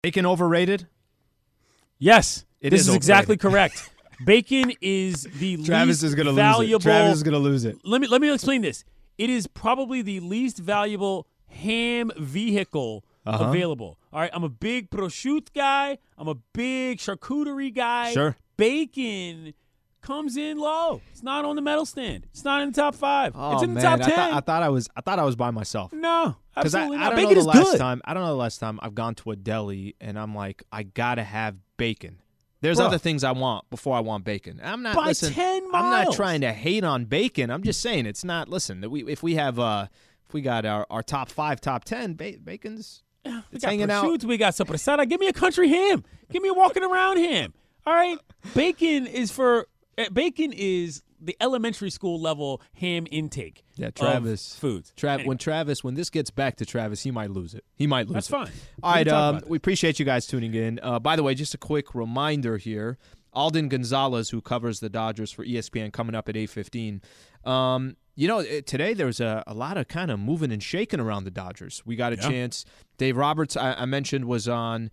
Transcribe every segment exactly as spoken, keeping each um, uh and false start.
Bacon overrated? Yes, it this is, is exactly correct. Bacon is the Travis least is gonna valuable. lose it. Travis is going to lose it. Let me let me explain this. It is probably the least valuable ham vehicle uh-huh. available. All right, I'm a big prosciutto guy. I'm a big charcuterie guy. Sure. Bacon comes in low. It's not on the medal stand. It's not in the top five. Oh, it's in the man, top ten. I, th- I thought I was. I thought I was by myself. No, absolutely I, not. I don't Bacon know is the last good. Time, I don't know the last time I've gone to a deli and I'm like, I gotta have bacon. There's Bruh. other things I want before I want bacon. I'm not. By listen, ten I'm not miles. trying to hate on bacon. I'm just saying it's not. Listen, that we if we have uh if we got our, our top five, top ten, ba- bacon's We it's got hanging out. prosciutto, we got sopressata. Give me a country ham. Give me a walking around ham. All right, bacon is for uh, bacon is the elementary school level ham intake. Yeah, Travis. Of foods. Trav, Anyway. When Travis, when this gets back to Travis, he might lose it. He might lose That's it. fine. All We right, can talk um, about we appreciate you guys tuning in. Uh, by the way, just a quick reminder here. Alden Gonzalez, who covers the Dodgers for E S P N, coming up at eight fifteen. Um, you know, today there was a, a lot of kind of moving and shaking around the Dodgers. We got a Yeah. chance. Dave Roberts, I, I mentioned, was on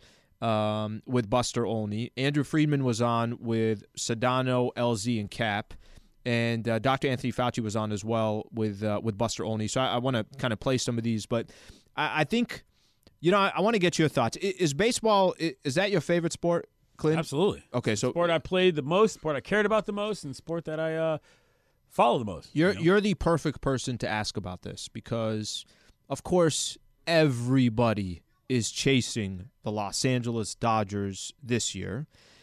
um, with Buster Olney. Andrew Friedman was on with Sedano, L Z, and Cap. And uh, Doctor Anthony Fauci was on as well with uh, with Buster Olney. So I, I want to kind of play some of these. But I, I think, you know, I, I want to get your thoughts. Is, is baseball, is, is that your favorite sport, Clint? Absolutely. Okay, so sport I played the most, sport I cared about the most, and sport that I uh, follow the most. You're you know? you're the perfect person to ask about this because, of course, everybody is chasing the Los Angeles Dodgers this year.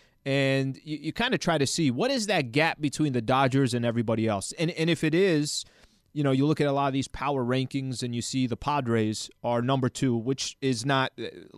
And you, you kind of try to see what is that gap between the Dodgers and everybody else. And and if it is, you know, you look at a lot of these power rankings and you see the Padres are number two, which is not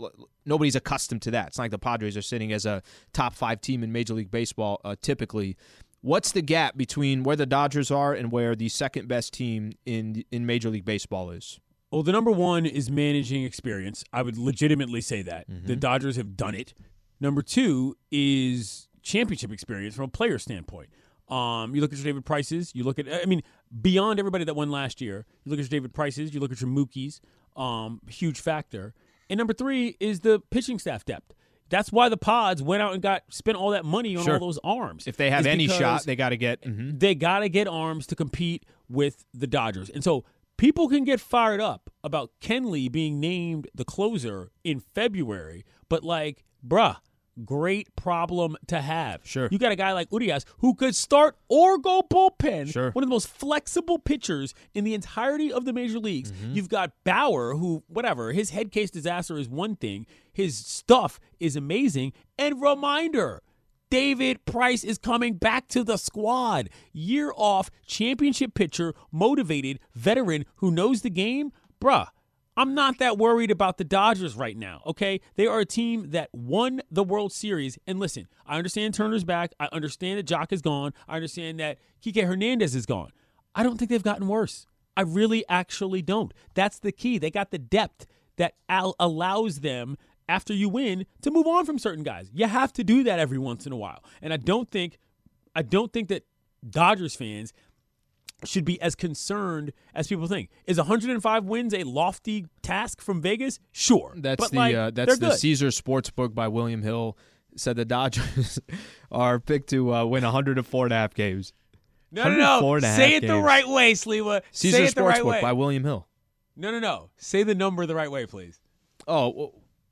– nobody's accustomed to that. It's not like the Padres are sitting as a top five team in Major League Baseball uh, typically. What's the gap between where the Dodgers are and where the second best team in in Major League Baseball is? Well, the number one is managing experience. I would legitimately say that. Mm-hmm. The Dodgers have done it. Number two is championship experience from a player standpoint. Um, you look at your David Prices. You look at, I mean, beyond everybody that won last year, you look at your David Prices. You look at your Mookies. Um, huge factor. And number three is the pitching staff depth. That's why the Pods went out and got spent all that money on Sure. all those arms. If they have It's any because shot, they got to get mm-hmm. they got to get arms to compete with the Dodgers. And so people can get fired up about Kenley being named the closer in February, but like, bruh, great problem to have. Sure. You got a guy like Urias who could start or go bullpen. Sure. One of the most flexible pitchers in the entirety of the major leagues. Mm-hmm. You've got Bauer who, whatever, his head case disaster is one thing. His stuff is amazing. And reminder, David Price is coming back to the squad. Year off, championship pitcher, motivated, veteran who knows the game. Bruh, I'm not that worried about the Dodgers right now, okay? They are a team that won the World Series. And listen, I understand Turner's back. I understand that Jock is gone. I understand that Kike Hernandez is gone. I don't think they've gotten worse. I really actually don't. That's the key. They got the depth that al- allows them, after you win, to move on from certain guys. You have to do that every once in a while. And I don't think, I don't think that Dodgers fans should be as concerned as people think. Is one hundred five wins a lofty task from Vegas? Sure. That's but the like, uh, that's they're the good. Caesar Sportsbook by William Hill. Said the Dodgers are picked to uh, win one hundred four and a half games. No, no, one hundred four no. and a half Say it the games. right way, Sliwa. Caesar Say it the right Sportsbook way. by William Hill. No, no, no. Say the number the right way, please. Oh, well,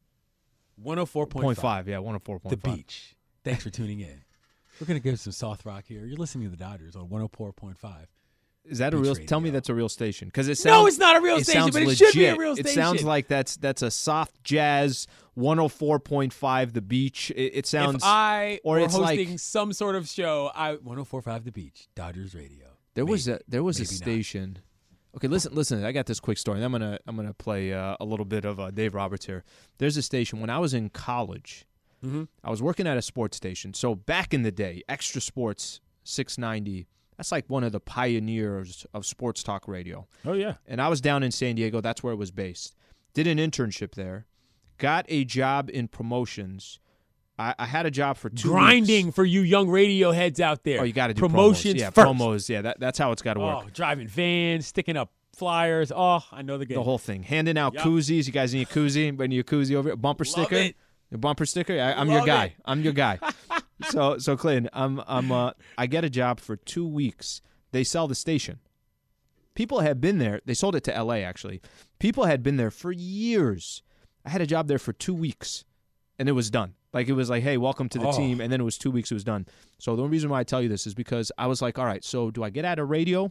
one oh four point point five. five. Yeah, one hundred four point The five. Beach. Thanks for tuning in. We're going to give some soft rock here. You're listening to the Dodgers on one oh four point five. Is that a Beach real? Radio. Tell me that's a real station because it sounds. No, it's not a real it station, sounds but it legit. should be a real It station. sounds like that's that's a soft jazz one oh four point five. The Beach. It, it sounds. If I or were it's hosting like- some sort of show, I one oh four point five The Beach, Dodgers Radio. There was Maybe. a there was a Maybe not. station. Okay, listen, listen. I got this quick story. And I'm gonna I'm gonna play uh, a little bit of uh, Dave Roberts here. There's a station when I was in college. Mm-hmm. I was working at a sports station. So back in the day, Extra Sports six ninety. That's like one of the pioneers of sports talk radio. Oh, yeah. And I was down in San Diego. That's where it was based. Did an internship there. Got a job in promotions. I, I had a job for two Grinding weeks. for you young radio heads out there. Oh, you got to do promotions promos. Yeah, first. promos. Yeah, that, that's how it's got to work. Oh, driving vans, sticking up flyers. Oh, I know the game. The whole thing. Handing out Yep. koozies. You guys need a koozie? Anybody need a koozie over here? A bumper Love sticker? it. A bumper sticker? I, I'm Love your guy. it. I'm your guy. so, so Clinton, I'm, I'm, uh, I get a job for two weeks. They sell the station. People had been there. They sold it to L A, actually. People had been there for years. I had a job there for two weeks, and it was done. Like, it was like, hey, welcome to the Oh. team, and then it was two weeks, it was done. So the only reason why I tell you this is because I was like, all right, so do I get out of radio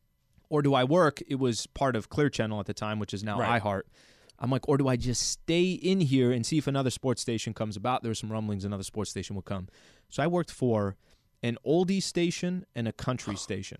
or do I work? It was part of Clear Channel at the time, which is now Right. iHeart. I'm like, or do I just stay in here and see if another sports station comes about? There were some rumblings another sports station would come. So I worked for an oldie station and a country station.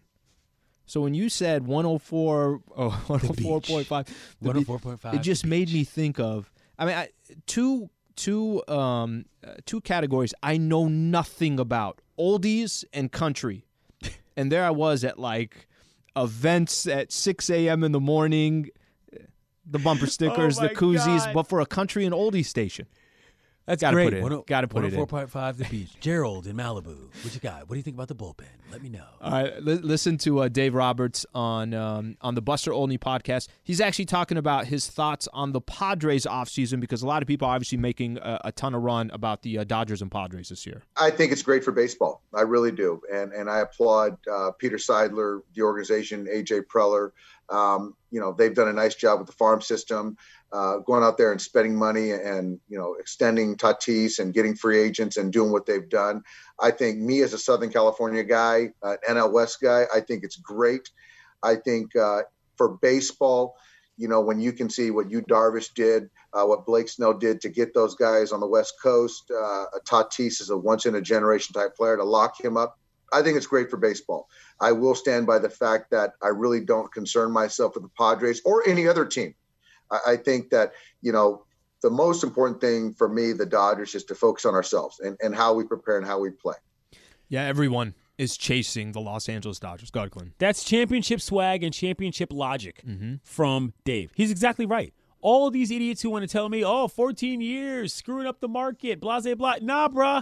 So when you said one oh four, oh, one oh four point five, one oh four point five, it just made me think of, I mean, I, two two um uh, two categories I know nothing about: oldies and country. And there I was at like events at six a.m. in the morning, the bumper stickers, Oh my the koozies, God. but for a country and oldie station. That's Gotta great. put it in. one oh- Gotta put it in. one oh four point five The Beach. Gerald in Malibu. What you got? What do you think about the bullpen? Let me know. All right, li- listen to uh, Dave Roberts on um, on the Buster Olney podcast. He's actually talking about his thoughts on the Padres offseason because a lot of people are obviously making a, a ton of run about the uh, Dodgers and Padres this year. I think it's great for baseball. I really do. And and I applaud uh, Peter Seidler, the organization, A J Preller. Um, you know, they've done a nice job with the farm system, uh, going out there and spending money and, you know, extending Tatis and getting free agents and doing what they've done. I think me as a Southern California guy, uh, N L West guy, I think it's great. I think uh, for baseball, you know, when you can see what Yu Darvish did, uh, what Blake Snell did to get those guys on the West Coast, uh, Tatis is a once-in-a-generation type player to lock him up. I think it's great for baseball. I will stand by the fact that I really don't concern myself with the Padres or any other team. I, I think that, you know, the most important thing for me, the Dodgers, is to focus on ourselves and, and how we prepare and how we play. Yeah, everyone is chasing the Los Angeles Dodgers. Go ahead, Glenn. That's championship swag and championship logic Mm-hmm. from Dave. He's exactly right. All of these idiots who want to tell me, oh, fourteen years, screwing up the market, blah, blah, blah. Nah, bruh.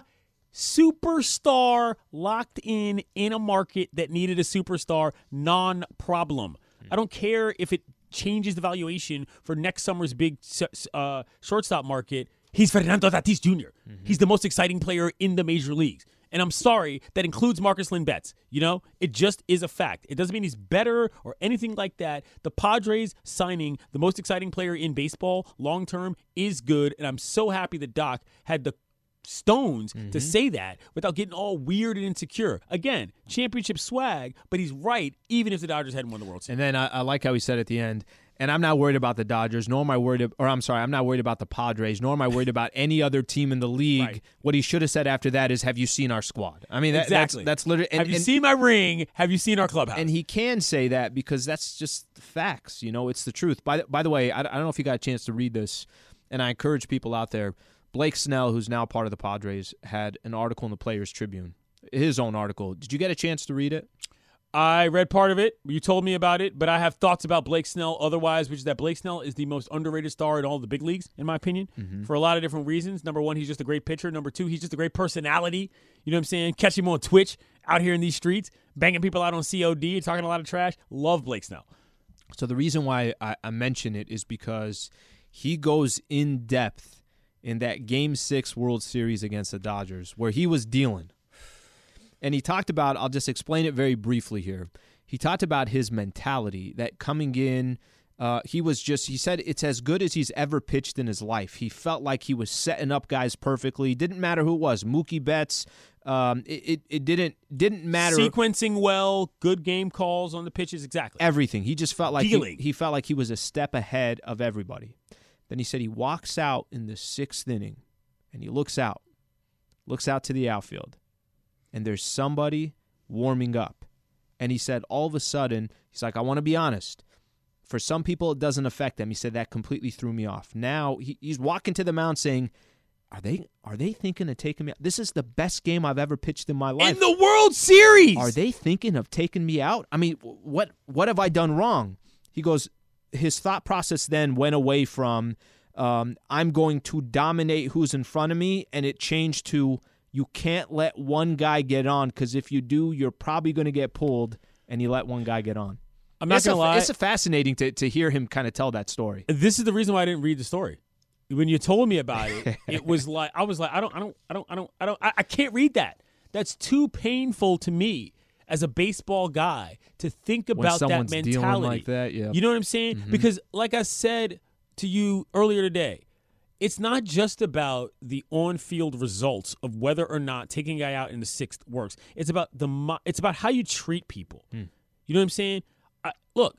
Superstar locked in in a market that needed a superstar, non-problem. I don't care if it changes the valuation for next summer's big uh, shortstop market. He's Fernando Tatis Junior Mm-hmm. He's the most exciting player in the major leagues. And I'm sorry, that includes Marcus Lynn Betts. You know, it just is a fact. It doesn't mean he's better or anything like that. The Padres signing the most exciting player in baseball long-term is good. And I'm so happy that Doc had the stones mm-hmm. to say that without getting all weird and insecure. Again, championship swag, but he's right, even if the Dodgers hadn't won the World Series. And then I, I like how he said at the end, and I'm not worried about the Dodgers, nor am I worried, or I'm sorry, I'm not worried about the Padres, nor am I worried about any other team in the league. Right. What he should have said after that is, have you seen our squad? I mean, that, exactly. that's, that's literally. And, have you and, seen my ring? Have you seen our clubhouse? And he can say that because that's just facts. You know, it's the truth. By the, by the way, I, I don't know if you got a chance to read this, and I encourage people out there. Blake Snell, who's now part of the Padres, had an article in the Players Tribune, his own article. Did you get a chance to read it? I read part of it. You told me about it, but I have thoughts about Blake Snell otherwise, which is that Blake Snell is the most underrated star in all the big leagues, in my opinion, mm-hmm. for a lot of different reasons. Number one, he's just a great pitcher. Number two, he's just a great personality. You know what I'm saying? Catch him on Twitch, out here in these streets, banging people out on C O D, talking a lot of trash. Love Blake Snell. So the reason why I, I mention it is because he goes in depth in that Game six World Series against the Dodgers, where he was dealing. And he talked about, I'll just explain it very briefly here. He talked about his mentality, that coming in, uh, he was just, he said it's as good as he's ever pitched in his life. He felt like he was setting up guys perfectly. Didn't matter who it was, Mookie Betts. Um, it, it, it didn't didn't matter. Sequencing well, good game calls on the pitches, exactly. Everything. He just felt like he, he he felt like he was a step ahead of everybody. Then he said he walks out in the sixth inning, and he looks out, looks out to the outfield, and there's somebody warming up. And he said all of a sudden, he's like, I want to be honest. For some people, it doesn't affect them. He said that completely threw me off. Now he, he's walking to the mound saying, are they are they thinking of taking me out? This is the best game I've ever pitched in my life. In the World Series! Are they thinking of taking me out? I mean, what what have I done wrong? He goes, his thought process then went away from um, I'm going to dominate who's in front of me, and it changed to you can't let one guy get on because if you do, you're probably going to get pulled, and he let one guy get on. I'm not it's going to a, lie. It's a fascinating to, to hear him kind of tell that story. This is the reason why I didn't read the story. when you told me about it, it was like I was like, I don't, I don't, I don't, I don't, I don't, I, I can't read that. That's too painful to me as a baseball guy to think When about that someone's mentality. dealing like that, yeah. You know what I'm saying? Mhm. Because, like I said to you earlier today, it's not just about the on-field results of whether or not taking a guy out in the sixth works. It's about the mo- it's about how you treat people. Hmm. You know what I'm saying? I, look,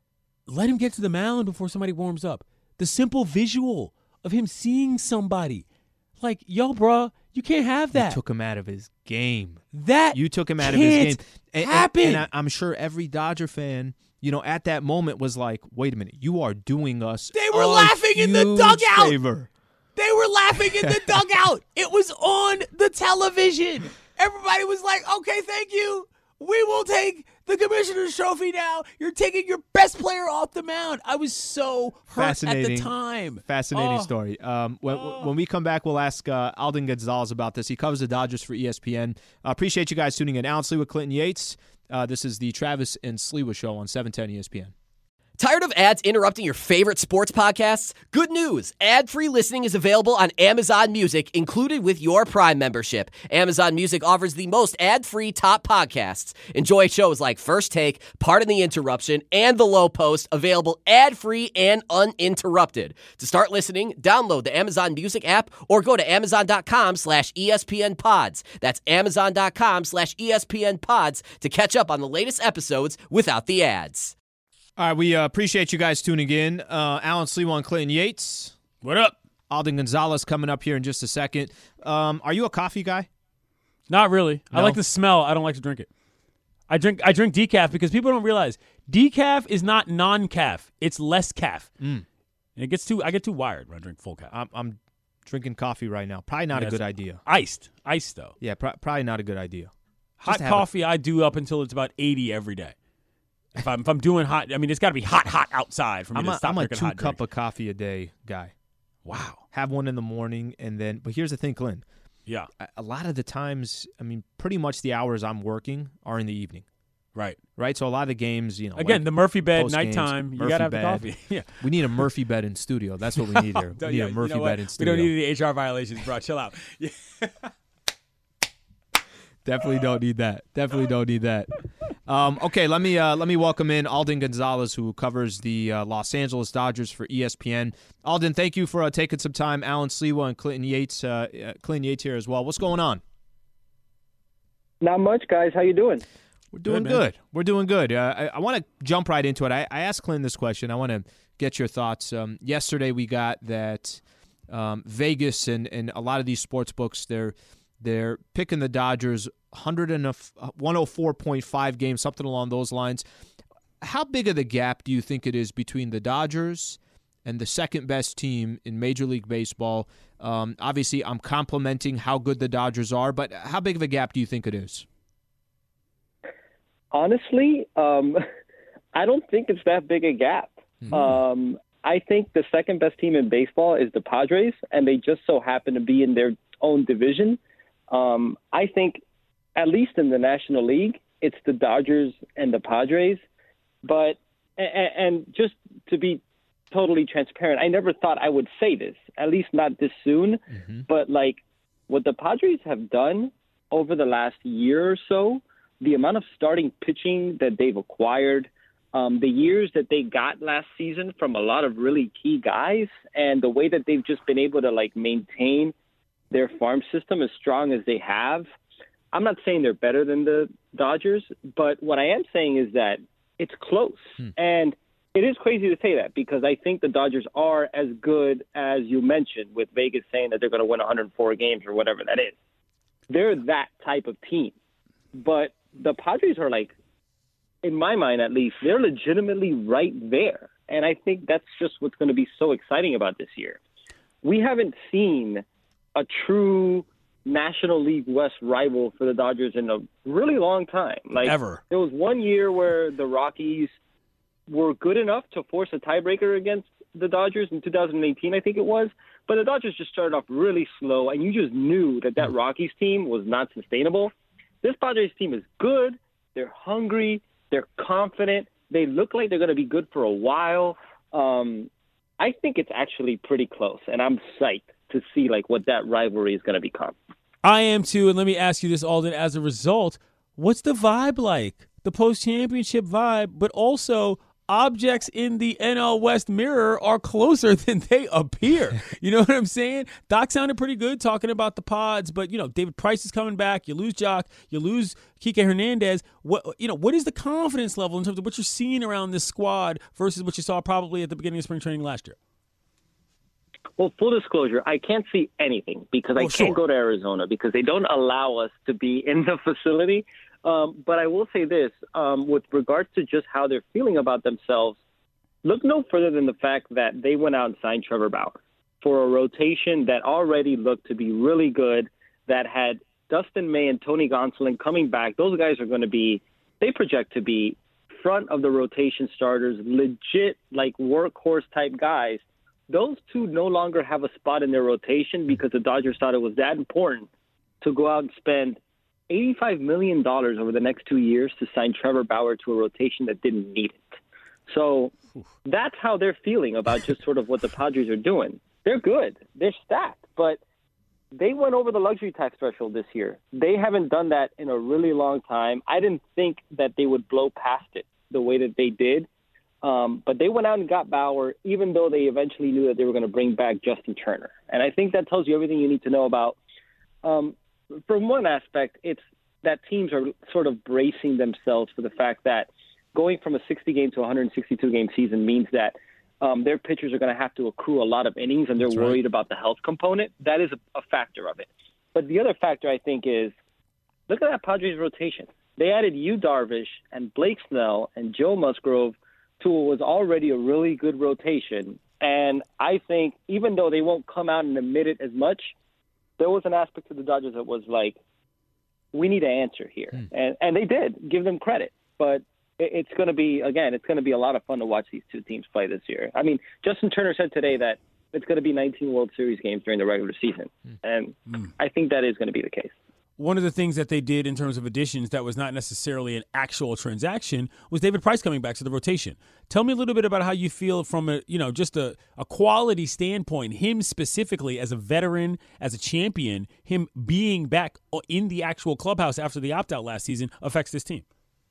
let him get to the mound before somebody warms up. The simple visual of him seeing somebody, like, yo, bro, you can't have that. You took him out of his game. that You took him out of his game. can't And, and- happen. and I, I'm sure every Dodger fan, you know, at that moment was like, wait a minute, you are doing us They were a laughing in the huge dugout. favor. They were laughing in the dugout. It was on the television. Everybody was like, okay, thank you. We will take the commissioner's trophy now. You're taking your best player off the mound. I was so hurt at the Fascinating. time. Fascinating Oh. story. Um, when, Oh. when we come back, we'll ask uh, Alden Gonzalez about this. He covers the Dodgers for E S P N. Uh, appreciate you guys tuning in. Alan Slewa, Clinton Yates. Uh, this is the Travis and Slewa Show on seven ten E S P N. Tired of ads interrupting your favorite sports podcasts? Good news. Ad-free listening is available on Amazon Music, included with your Prime membership. Amazon Music offers the most ad-free top podcasts. Enjoy shows like First Take, Pardon the Interruption, and The Low Post, available ad-free and uninterrupted. To start listening, download the Amazon Music app or go to amazon.com slash ESPN pods. That's amazon.com slash ESPN pods to catch up on the latest episodes without the ads. All right, we uh, appreciate you guys tuning in. Uh, Alan Slewa and Clinton Yates. What up? Alden Gonzalez coming up here in just a second. Um, are you a coffee guy? Not really. I No? like the smell. I don't like to drink it. I drink I drink decaf because people don't realize decaf is not non-caf. It's less caf. Mm. And it gets too I get too wired when I drink full caf. I'm, I'm drinking coffee right now. Probably not Yeah, a good it's- idea. Iced. Iced though. Yeah, pr- probably not a good idea. Hot to have a- coffee I do up until it's about eighty every day. If I'm if I'm doing hot, I mean it's got to be hot hot outside for me I'm to a, stop I'm a drinking two hot cup drinks. of coffee a day guy. Wow. Have one in the morning, and then. But here's the thing, Clint. Yeah. A, a lot of the times, I mean, pretty much the hours I'm working are in the evening, Right. right? So a lot of the games, you know, Again, like the Murphy bed post games, nighttime. You Murphy got to have the bed. coffee. yeah. we need a Murphy bed in studio. That's what we need here. We need Yeah, a you Murphy know what? bed in We studio. don't need any H R violations, bro. Chill out. Yeah. Definitely don't need that. Definitely don't need that. Um, okay, let me uh, let me welcome in Alden Gonzalez, who covers the uh, Los Angeles Dodgers for E S P N. Alden, thank you for uh, taking some time. Alan Slewa and Clinton Yates, uh, uh, Clinton Yates here as well. What's going on? Not much, guys. How you doing? We're doing Good, good. man. We're doing good. Uh, I, I want to jump right into it. I, I asked Clinton this question. I want to get your thoughts. Um, yesterday we got that um, Vegas and, and a lot of these sports books, they're they're picking the Dodgers one oh four point five games, something along those lines. How big of the gap do you think it is between the Dodgers and the second best team in Major League Baseball? Um, obviously, I'm complimenting how good the Dodgers are, but how big of a gap do you think it is? Honestly, um, I don't think it's that big a gap. Mm-hmm. Um, I think the second best team in baseball is the Padres, and they just so happen to be in their own division. Um, I think, at least in the National League, it's the Dodgers and the Padres. But and, and just to be totally transparent, I never thought I would say this, at least not this soon. Mm-hmm. But like what the Padres have done over the last year or so, the amount of starting pitching that they've acquired, um, the years that they got last season from a lot of really key guys, and the way that they've just been able to like maintain their farm system as strong as they have. I'm not saying they're better than the Dodgers, but what I am saying is that it's close. Hmm. And it is crazy to say that because I think the Dodgers are as good as you mentioned, with Vegas saying that they're going to win one hundred four games or whatever that is. They're that type of team. But the Padres are like, in my mind at least, they're legitimately right there. And I think that's just what's going to be so exciting about this year. We haven't seen a true National League West rival for the Dodgers in a really long time. Like Ever. There was one year where the Rockies were good enough to force a tiebreaker against the Dodgers in two thousand eighteen, I think it was. But the Dodgers just started off really slow, and you just knew that that Rockies team was not sustainable. This Padres team is good. They're hungry. They're confident. They look like they're going to be good for a while. Um, I think it's actually pretty close, and I'm psyched to see like what that rivalry is going to become. I am too, and let me ask you this, Alden. As a result, what's the vibe like? The post-championship vibe, but also objects in the N L West mirror are closer than they appear. You know what I'm saying? Doc sounded pretty good talking about the pods, but, you know, David Price is coming back. You lose Jock. You lose Kike Hernandez. What, you know, what is the confidence level in terms of what you're seeing around this squad versus what you saw probably at the beginning of spring training last year? Well, full disclosure, I can't see anything because I Oh, can't sure. go to Arizona because they don't allow us to be in the facility. Um, but I will say this, um, with regards to just how they're feeling about themselves, look no further than the fact that they went out and signed Trevor Bauer for a rotation that already looked to be really good, that had Dustin May and Tony Gonsolin coming back. Those guys are going to be, they project to be front of the rotation starters, legit like workhorse type guys. Those two no longer have a spot in their rotation because the Dodgers thought it was that important to go out and spend eighty-five million dollars over the next two years to sign Trevor Bauer to a rotation that didn't need it. So that's how they're feeling about just sort of what the Padres are doing. They're good. They're stacked. But they went over the luxury tax threshold this year. They haven't done that in a really long time. I didn't think that they would blow past it the way that they did. Um, but they went out and got Bauer, even though they eventually knew that they were going to bring back Justin Turner. And I think that tells you everything you need to know about um, from one aspect, it's that teams are sort of bracing themselves for the fact that going from a sixty-game to a one hundred sixty-two-game season means that um, their pitchers are going to have to accrue a lot of innings, and they're That's right. worried about the health component. That is a, a factor of it. But the other factor, I think, is look at that Padres rotation. They added Yu Darvish and Blake Snell and Joe Musgrove to what was already a really good rotation. And I think even though they won't come out and admit it as much, there was an aspect to the Dodgers that was like, we need an answer here. Hmm. And and they did, give them credit. But it, it's going to be, again, it's going to be a lot of fun to watch these two teams play this year. I mean, Justin Turner said today that it's going to be nineteen World Series games during the regular season. Hmm. And hmm. I think that is going to be the case. One of the things that they did in terms of additions that was not necessarily an actual transaction was David Price coming back to the rotation. Tell me a little bit about how you feel from a, you know, just a, a quality standpoint, him specifically as a veteran, as a champion, him being back in the actual clubhouse after the opt-out last season affects this team.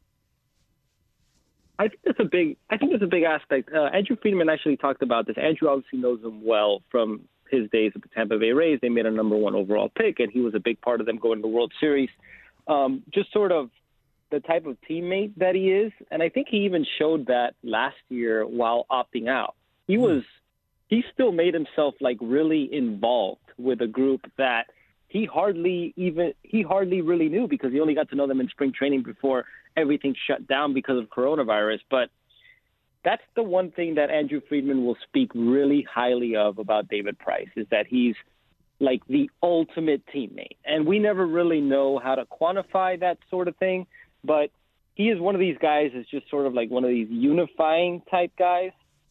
I think that's a big, I think that's a big aspect. Uh, Andrew Friedman actually talked about this. Andrew obviously knows him well from his days at the Tampa Bay Rays. They made a number one overall pick, and he was a big part of them going to the World Series. Um, just sort of the type of teammate that he is, and I think he even showed that last year while opting out. He was, he still made himself like really involved with a group that he hardly even, he hardly really knew because he only got to know them in spring training before everything shut down because of coronavirus. But that's the one thing that Andrew Friedman will speak really highly of about David Price, is that he's like the ultimate teammate. And we never really know how to quantify that sort of thing, but he is one of these guys that's just sort of like one of these unifying type guys.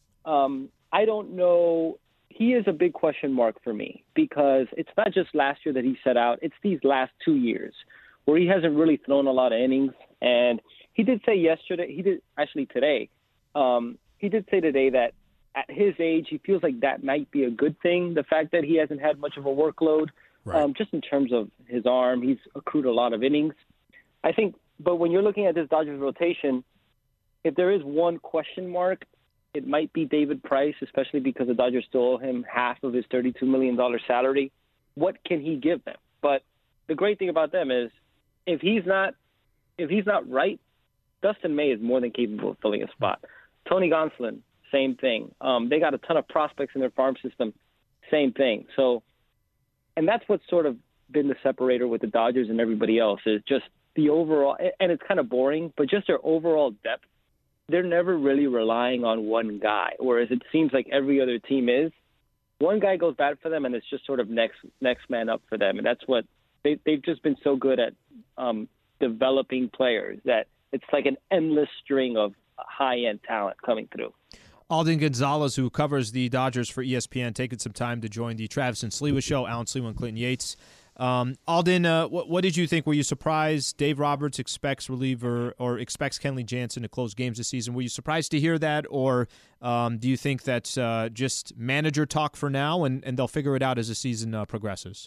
Um, I don't know. He is a big question mark for me because it's not just last year that he set out. It's these last two years where he hasn't really thrown a lot of innings. And he did say yesterday, he did actually today, Um, he did say today that at his age, he feels like that might be a good thing, the fact that he hasn't had much of a workload, right. um, just in terms of his arm. He's accrued a lot of innings. I think, but when you're looking at this Dodgers rotation, if there is one question mark, it might be David Price, especially because the Dodgers still owe him half of his thirty-two million dollars salary. What can he give them? But the great thing about them is if he's not, if he's not right, Dustin May is more than capable of filling a spot. Tony Gonsolin, same thing. Um, they got a ton of prospects in their farm system, same thing. So, and that's what's sort of been the separator with the Dodgers and everybody else is just the overall, and it's kind of boring, but just their overall depth. They're never really relying on one guy, whereas it seems like every other team is. One guy goes bad for them, and it's just sort of next next man up for them, and that's what they, they've just been so good at um, developing players that it's like an endless string of high-end talent coming through. Alden Gonzalez, who covers the Dodgers for E S P N, taking some time to join the Travis and Sliwa show. Alan Sliwa and Clinton Yates. Um, Alden, uh, what, what did you think? Were you surprised Dave Roberts expects reliever or expects Kenley Jansen to close games this season? Were you surprised to hear that, or um, do you think that's uh, just manager talk for now, and, and they'll figure it out as the season uh, progresses?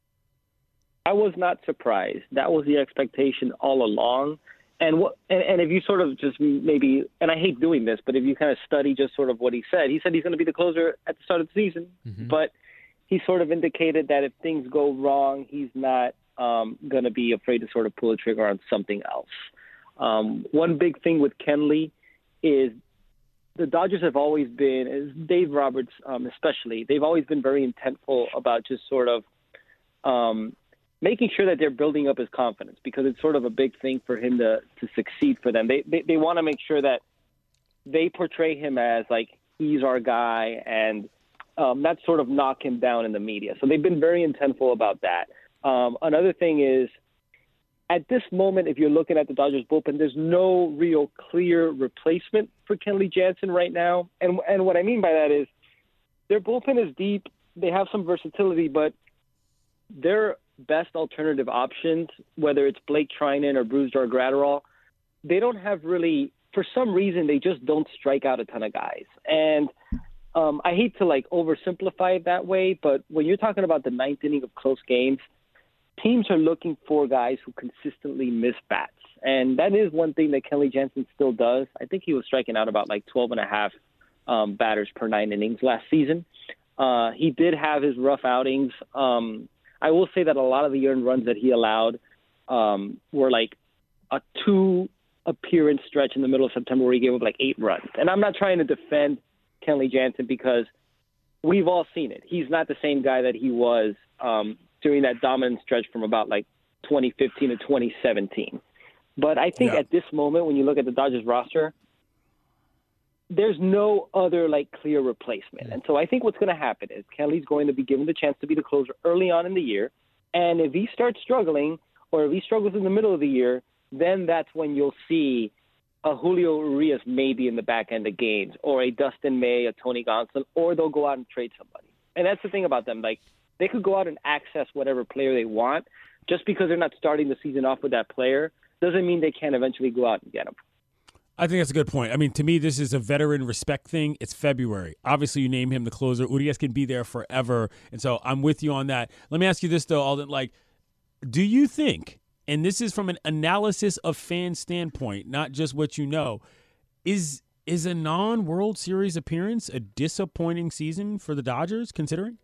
I was not surprised. That was the expectation all along. And what, and, and if you sort of just maybe, and I hate doing this, but if you kind of study just sort of what he said, he said he's going to be the closer at the start of the season, mm-hmm. but he sort of indicated that if things go wrong, he's not um, going to be afraid to sort of pull the trigger on something else. Um, one big thing with Kenley is the Dodgers have always been, as Dave Roberts um, especially, they've always been very intentful about just sort of um, making sure that they're building up his confidence, because it's sort of a big thing for him to, to succeed for them. They, they they want to make sure that they portray him as like, he's our guy, and um, not sort of knock him down in the media. So they've been very intentful about that. Um, another thing is, at this moment, if you're looking at the Dodgers bullpen, there's no real clear replacement for Kenley Jansen right now. And and what I mean by that is their bullpen is deep. They have some versatility, but their best alternative options, whether it's Blake Trinan or Brusdar Graterol, they don't have really, for some reason, they just don't strike out a ton of guys. And um, I hate to like oversimplify it that way, but when you're talking about the ninth inning of close games, teams are looking for guys who consistently miss bats. And that is one thing that Kenley Jansen still does. I think he was striking out about like twelve and a half um, batters per nine innings last season. Uh, he did have his rough outings. Um, I will say that a lot of the earned runs that he allowed um, were like a two appearance stretch in the middle of September where he gave up like eight runs. And I'm not trying to defend Kenley Jansen because we've all seen it. He's not the same guy that he was um, during that dominant stretch from about like twenty fifteen to twenty seventeen. But I think yeah. at this moment, when you look at the Dodgers roster, there's no other like clear replacement. And so I think what's going to happen is Kenley's going to be given the chance to be the closer early on in the year. And if he starts struggling, or if he struggles in the middle of the year, then that's when you'll see a Julio Urias maybe in the back end of games, or a Dustin May, a Tony Gonsolin, or they'll go out and trade somebody. And that's the thing about them. Like, they could go out and access whatever player they want. Just because they're not starting the season off with that player doesn't mean they can't eventually go out and get him. I think that's a good point. I mean, to me, this is a veteran respect thing. It's February. Obviously, you name him the closer. Urias can be there forever. And so I'm with you on that. Let me ask you this, though, Alden. Like, do you think, and this is from an analysis of fan standpoint, not just what you know, is is a non-World Series appearance a disappointing season for the Dodgers, considering?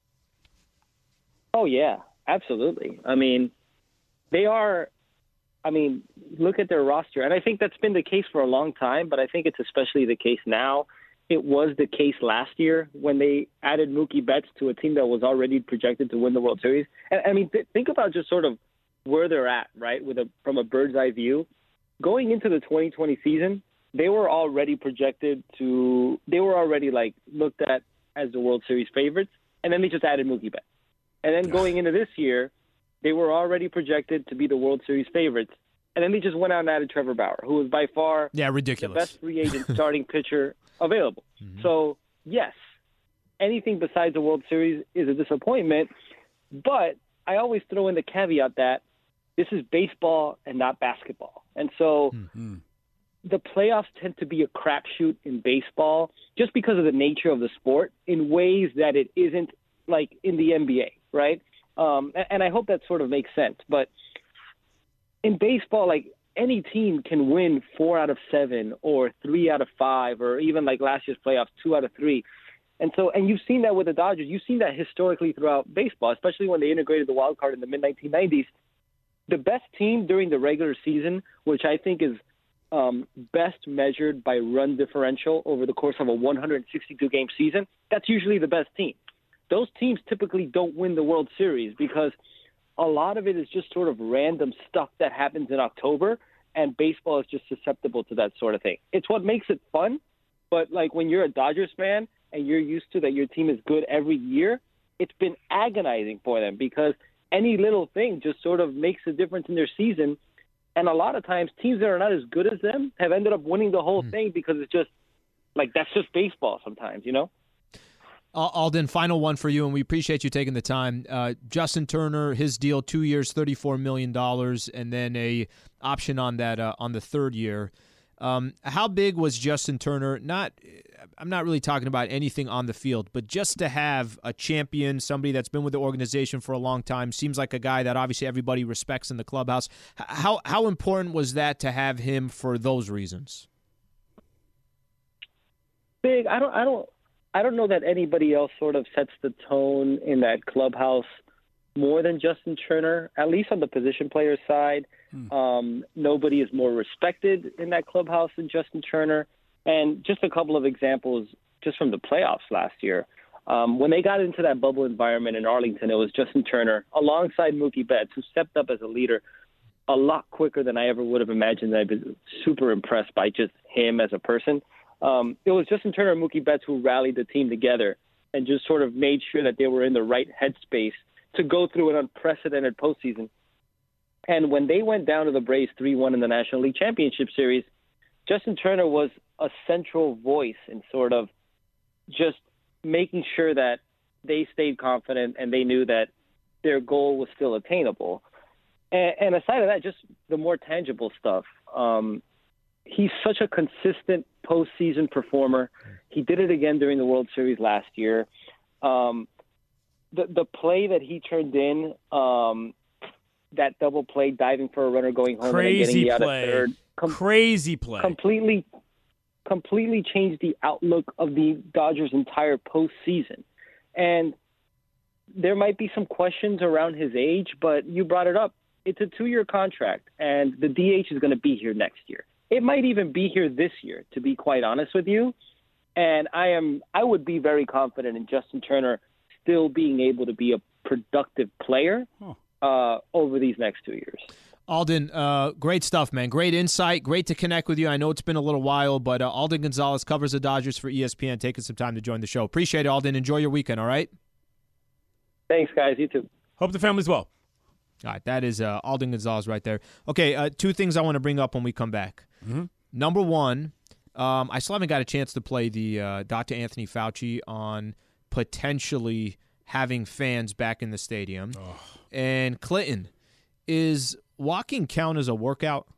Oh, yeah, absolutely. I mean, they are – I mean, look at their roster. And I think that's been the case for a long time, but I think it's especially the case now. It was the case last year when they added Mookie Betts to a team that was already projected to win the World Series. And I mean, th- think about just sort of where they're at, right, with a from a bird's eye view. Going into the twenty twenty season, they were already projected to – they were already, like, looked at as the World Series favorites, and then they just added Mookie Betts. And then going into this year, they were already projected to be the World Series favorites. And then they just went out and added Trevor Bauer, who was by far yeah, ridiculous. the best free agent starting pitcher available. Mm-hmm. So, yes, anything besides the World Series is a disappointment. But I always throw in the caveat that this is baseball and not basketball. And so mm-hmm. the playoffs tend to be a crapshoot in baseball just because of the nature of the sport in ways that it isn't like in the N B A, right? Um, and I hope that sort of makes sense. But in baseball, like any team can win four out of seven or three out of five, or even like last year's playoffs, two out of three. And so, and you've seen that with the Dodgers. You've seen that historically throughout baseball, especially when they integrated the wild card in the mid nineteen nineties. The best team during the regular season, which I think is um, best measured by run differential over the course of a one hundred sixty-two game season, that's usually the best team. Those teams typically don't win the World Series because a lot of it is just sort of random stuff that happens in October, and baseball is just susceptible to that sort of thing. It's what makes it fun, but like when you're a Dodgers fan and you're used to that your team is good every year, it's been agonizing for them because any little thing just sort of makes a difference in their season. And a lot of times teams that are not as good as them have ended up winning the whole mm. thing because it's just like that's just baseball sometimes, you know? Alden, final one for you, and we appreciate you taking the time. Uh, Justin Turner, his deal, two years, thirty-four million dollars, and then a option on that uh, on the third year. Um, how big was Justin Turner? Not, I'm not really talking about anything on the field, but just to have a champion, somebody that's been with the organization for a long time, seems like a guy that obviously everybody respects in the clubhouse. How how important was that to have him for those reasons? Big. I don't. I don't. I don't know that anybody else sort of sets the tone in that clubhouse more than Justin Turner, at least on the position player side. Hmm. Um, nobody is more respected in that clubhouse than Justin Turner. And just a couple of examples just from the playoffs last year. Um, when they got into that bubble environment in Arlington, it was Justin Turner alongside Mookie Betts, who stepped up as a leader a lot quicker than I ever would have imagined. I've been super impressed by just him as a person. Um, it was Justin Turner and Mookie Betts who rallied the team together and just sort of made sure that they were in the right headspace to go through an unprecedented postseason. And when they went down to the Braves three one in the National League Championship Series, Justin Turner was a central voice in sort of just making sure that they stayed confident and they knew that their goal was still attainable. And, and aside of that, just the more tangible stuff. Um, he's such a consistent postseason performer. He did it again during the World Series last year. Um, the the play that he turned in, um, that double play, diving for a runner, going home, Crazy and then getting out play. of third, com- Crazy play. completely, completely changed the outlook of the Dodgers' entire postseason. And there might be some questions around his age, but you brought it up. It's a two-year contract, and the D H is going to be here next year. It might even be here this year, to be quite honest with you. And I am, I would be very confident in Justin Turner still being able to be a productive player huh. uh, over these next two years. Alden, uh, great stuff, man. Great insight. Great to connect with you. I know it's been a little while, but uh, Alden Gonzalez covers the Dodgers for E S P N, taking some time to join the show. Appreciate it, Alden. Enjoy your weekend, all right? Thanks, guys. You too. Hope the family's well. All right, that is uh, Alden Gonzalez right there. Okay, uh, two things I want to bring up when we come back. Mm-hmm. Number one, um, I still haven't got a chance to play the uh, Doctor Anthony Fauci on potentially having fans back in the stadium. Oh. And Clinton, is walking count as a workout?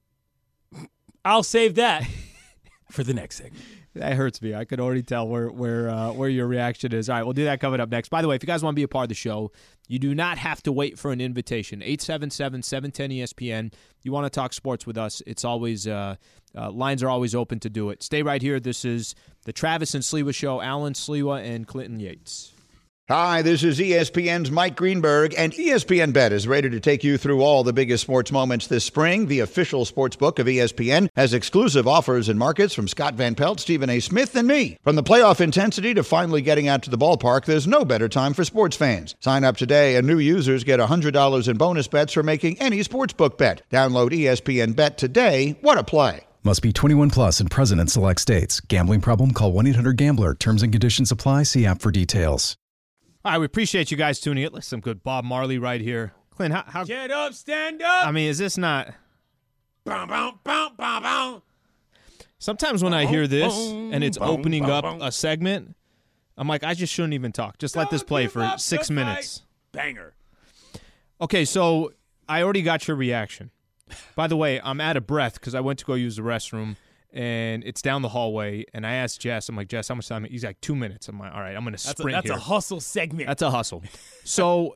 I'll save that for the next segment. That hurts me. I could already tell where where uh, where your reaction is. All right, we'll do that coming up next. By the way, if you guys want to be a part of the show, you do not have to wait for an invitation. eight seven seven, seven one zero, E S P N. You want to talk sports with us, it's always uh, uh, lines are always open to do it. Stay right here. This is the Travis and Sliwa Show. Alan Sliwa and Clinton Yates. Hi, this is E S P N's Mike Greenberg, and E S P N Bet is ready to take you through all the biggest sports moments this spring. The official sports book of E S P N has exclusive offers and markets from Scott Van Pelt, Stephen A. Smith, and me. From the playoff intensity to finally getting out to the ballpark, there's no better time for sports fans. Sign up today, and new users get one hundred dollars in bonus bets for making any sportsbook bet. Download E S P N Bet today. What a play. Must be twenty-one plus and present in select states. Gambling problem? Call one eight hundred gambler. Terms and conditions apply. See app for details. All right, we appreciate you guys tuning in. Listen, some good Bob Marley right here. Clint, how, how... Get up, stand up! I mean, is this not... Bow, bow, bow, bow, bow. Sometimes when I hear this and it's opening up a segment, I'm like, I just shouldn't even talk. Just let this play for six minutes. Banger. Okay, so I already got your reaction. By the way, I'm out of breath because I went to go use the restroom. And it's down the hallway, and I asked Jess, I'm like, Jess, how much time? He's like, two minutes. I'm like, all right, I'm going to sprint that's a, here. That's a hustle segment. That's a hustle. So,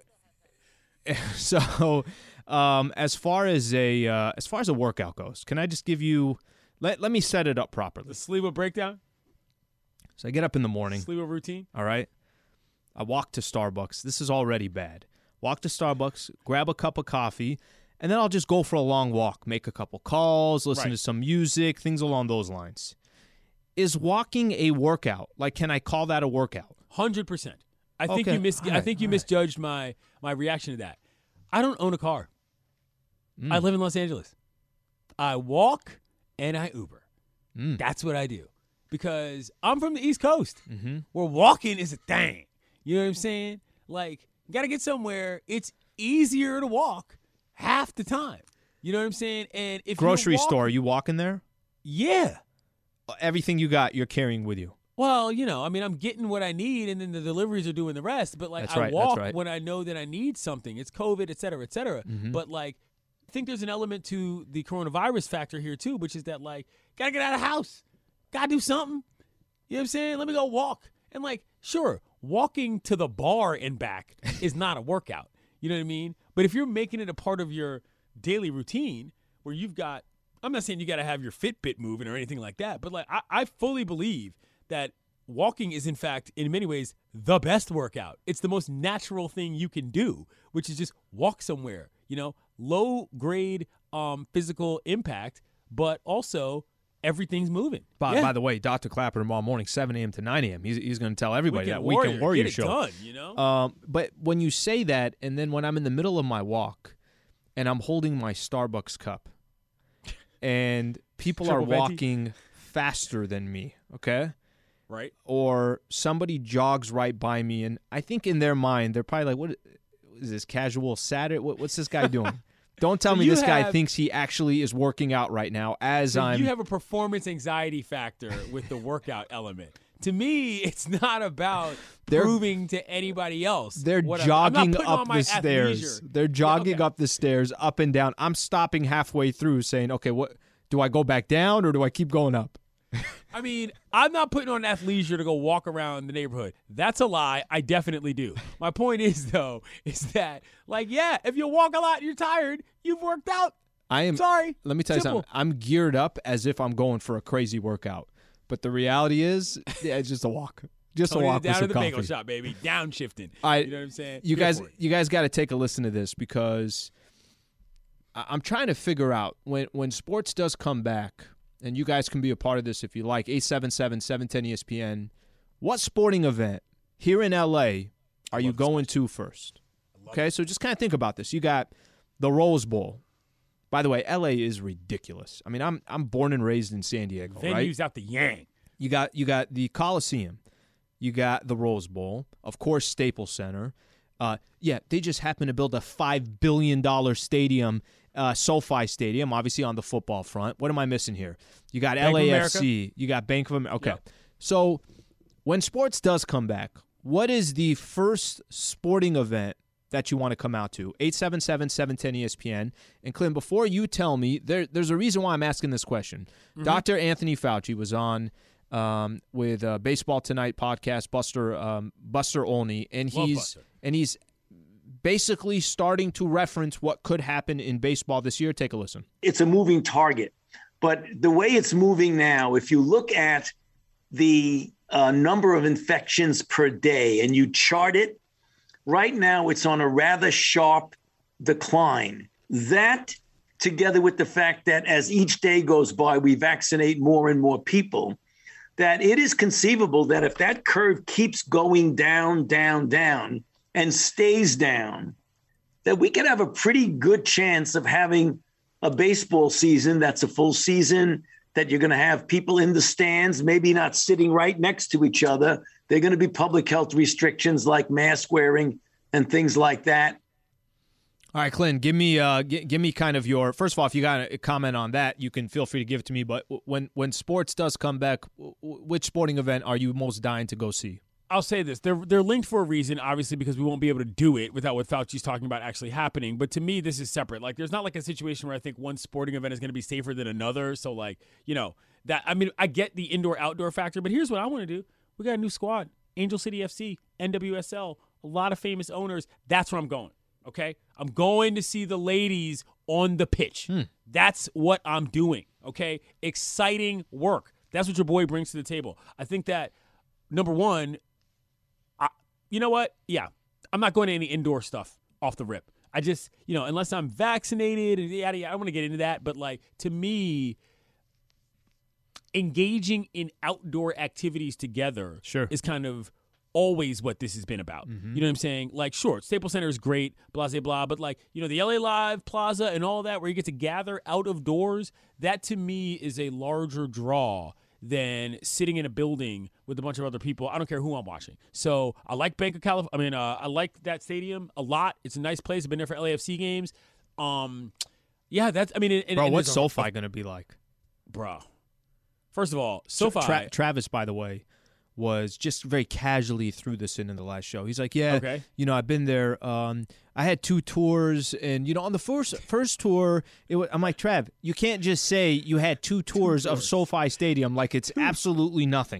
so um, as far as a uh, as far as a workout goes, can I just give you, let, let me set it up properly. The Sliwa breakdown? So I get up in the morning. Sliwa routine? All right. I walk to Starbucks. This is already bad. Walk to Starbucks, grab a cup of coffee, and then I'll just go for a long walk, make a couple calls, listen right. to some music, things along those lines. Is walking a workout? Like, can I call that a workout? one hundred percent. I think okay. you mis- right. I think you All misjudged right. my my reaction to that. I don't own a car. Mm. I live in Los Angeles. I walk and I Uber. Mm. That's what I do because I'm from the East Coast, mm-hmm. where walking is a thing. You know what I'm saying? Like, you got to get somewhere. It's easier to walk half the time. You know what I'm saying? And if grocery you're walking, store, are you walking there? Yeah. Everything you got, you're carrying with you. Well, you know, I mean, I'm getting what I need, and then the deliveries are doing the rest. But, like, That's I right, that's walk right. when I know that I need something. It's COVID, et cetera, et cetera. Mm-hmm. But, like, I think there's an element to the coronavirus factor here, too, which is that, like, got to get out of the house. Got to do something. You know what I'm saying? Let me go walk. And, like, sure, walking to the bar and back is not a workout. You know what I mean? But if you're making it a part of your daily routine where you've got – I'm not saying you got to have your Fitbit moving or anything like that, but, like, I, I fully believe – that walking is, in fact, in many ways, the best workout. It's the most natural thing you can do, which is just walk somewhere, you know, low grade um, physical impact, but also everything's moving. By, Yeah. by the way, Doctor Clapper tomorrow morning, seven a.m. to nine a.m. He's, he's going to tell everybody Weekend that Warrior, Weekend Warrior get it show. done, you know? Um, but when you say that, and then when I'm in the middle of my walk and I'm holding my Starbucks cup and people are Triple venti? walking faster than me, okay? Right? Or somebody jogs right by me, and I think in their mind they're probably like, "What is this, casual Saturday? What, what's this guy doing?" Don't tell So me you this guy have- thinks he actually is working out right now as So I'm. you have a performance anxiety factor with the workout element. To me, it's not about They're- proving to anybody else. They're what I'm- I'm not jogging putting up on my the stairs. athleisure. They're jogging okay. up the stairs, up and down. I'm stopping halfway through, saying, "Okay, what do I go back down or do I keep going up?" I mean, I'm not putting on athleisure to go walk around the neighborhood. That's a lie. I definitely do. My point is, though, is that, like, yeah, if you walk a lot and you're tired, you've worked out. I am. Sorry. Let me tell Simple. you something. I'm geared up as if I'm going for a crazy workout, but the reality is, yeah, it's just a walk. Just a Tony, walk with down some to the coffee. bagel shop, baby. Downshifting. I, you know what I'm saying? You Get guys, for it. you guys got to take a listen to this because I- I'm trying to figure out when when sports does come back, and you guys can be a part of this if you like. eight seven seven, seven one zero, E S P N. What sporting event here in L A are you going to first? Okay, so just kind of think about this. You got the Rose Bowl. By the way, L A is ridiculous. I mean, I'm I'm born and raised in San Diego, right? Venues out the yang. You got you got the Coliseum, you got the Rose Bowl, of course, Staples Center. Uh, yeah, they just happened to build a five billion dollar stadium, uh, SoFi Stadium, obviously on the football front. What am I missing here? You got Bank of L A F C, you got Bank of America. Okay, Yep. so when sports does come back, what is the first sporting event that you want to come out to? eight seven seven, seven one zero, E S P N. And Clint, before you tell me, there, there's a reason why I'm asking this question. Mm-hmm. Doctor Anthony Fauci was on um, with uh, Baseball Tonight podcast, Buster um, Buster Olney, and Love he's Buster. and he's basically starting to reference what could happen in baseball this year. Take a listen. It's a moving target. But the way it's moving now, if you look at the uh, number of infections per day and you chart it, right now it's on a rather sharp decline. That, together with the fact that as each day goes by, we vaccinate more and more people, that it is conceivable that if that curve keeps going down, down, down, and stays down, that we could have a pretty good chance of having a baseball season that's a full season, that you're going to have people in the stands, maybe not sitting right next to each other. They're going to be public health restrictions like mask wearing and things like that. All right, Clint, give me uh, g- give me kind of your first of all. If you got a comment on that, you can feel free to give it to me. But when when sports does come back, w- which sporting event are you most dying to go see? I'll say this. They're they're linked for a reason, obviously, because we won't be able to do it without what Fauci's talking about actually happening. But to me, this is separate. Like, there's not like a situation where I think one sporting event is going to be safer than another. So, like, you know, that I mean, I get the indoor-outdoor factor, but here's what I want to do. We got a new squad. Angel City F C, N W S L, a lot of famous owners. That's where I'm going, okay? I'm going to see the ladies on the pitch. Hmm. That's what I'm doing, okay? Exciting work. That's what your boy brings to the table. I think that, number one, I, you know what? Yeah, I'm not going to any indoor stuff off the rip. I just, you know, unless I'm vaccinated and yada, yada, I don't want to get into that. But, like, to me, engaging in outdoor activities together Sure. is kind of always what this has been about. Mm-hmm. You know what I'm saying? Like, sure, Staples Center is great, blah, blah, blah, but, like, you know, the L A Live Plaza and all that where you get to gather out of doors, that to me is a larger draw than sitting in a building with a bunch of other people. I don't care who I'm watching. So I like Bank of California. I mean, uh, I like that stadium a lot. It's a nice place. I've been there for L A F C games. Um, yeah, that's, I mean, and, Bro, and what's there's a- SoFi going to be like? Bro. First of all, SoFi. Tra- Travis, by the way, was just very casually threw this in in the last show. He's like, yeah, Okay. you know, I've been there. Um, I had two tours, and, you know, on the first first tour, it was, I'm like, Trav, you can't just say you had two tours, two tours. of SoFi Stadium like it's absolutely nothing.